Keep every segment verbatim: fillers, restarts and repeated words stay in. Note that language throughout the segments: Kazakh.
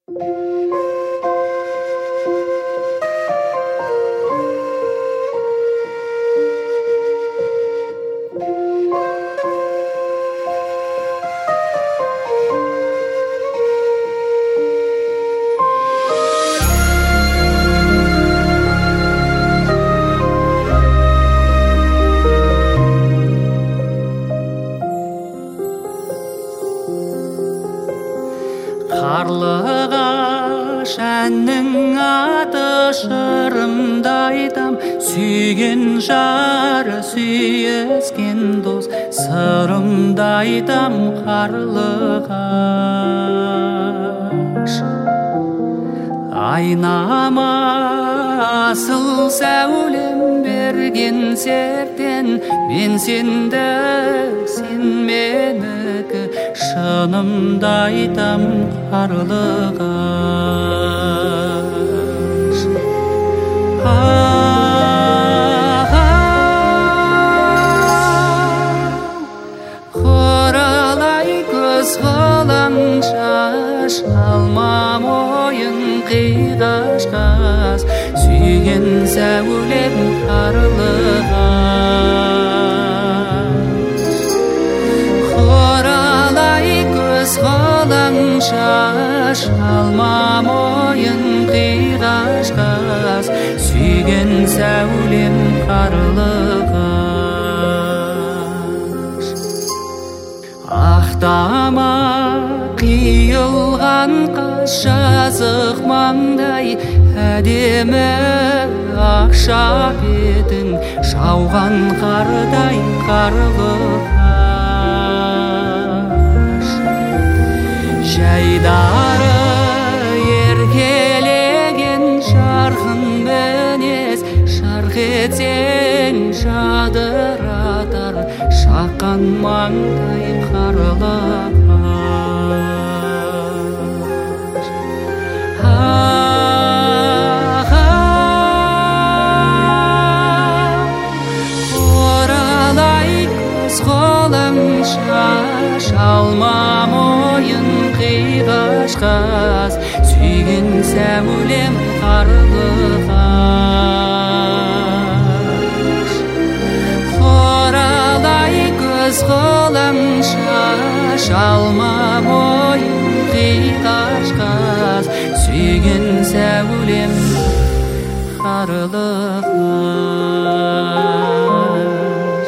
Қарлығаш әннің аты жырымды айтам, сүйген жары сүйіскен дос сырымды айтам. Қарлығаш айнама асыл сәулем берген серттен, мен сендік сен менікі, шынымды айтам. Қарлығаш құралай көз қылаң шаш, алма мойын қиғаш-қаш, сүйген сәулем қарлығаш. Құралай көз қылаң шаш, алма мойын қиғаш-қаш, сүйген сәулем қарлығаш. Ақтама қиылған қас, жазық маңдай әдемі ақша бетің, жауған қардай қарлығаш. Жайдары еркелеген жарқын мінез, жарқ етсең жадыратар шаққан маңдай қарлығаш. Құралай көз қолың шаш, алма мойын қиғаш-қаш, сүйген сәулем қарлығаш. Құралай көз қолың шаш, алма мойын қиғаш-қаш, сүйген сәулем қарлығаш.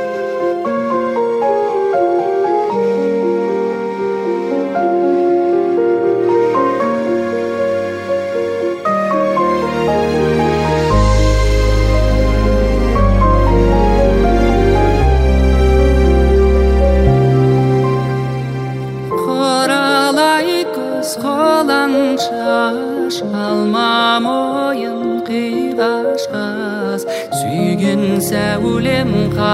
Құралай көз қолаң шаш, алма мойын қиғаш-қаш, сүйген сәулем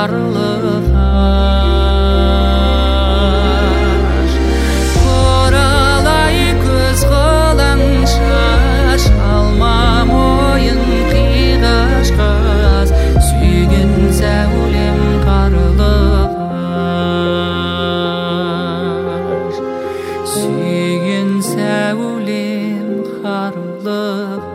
қарлығаш. Құралай көз қолаң шаш, алма мойын қиғаш-қаш, сүйген сәулем қарлығаш. Сүйген сәулем қарлығаш.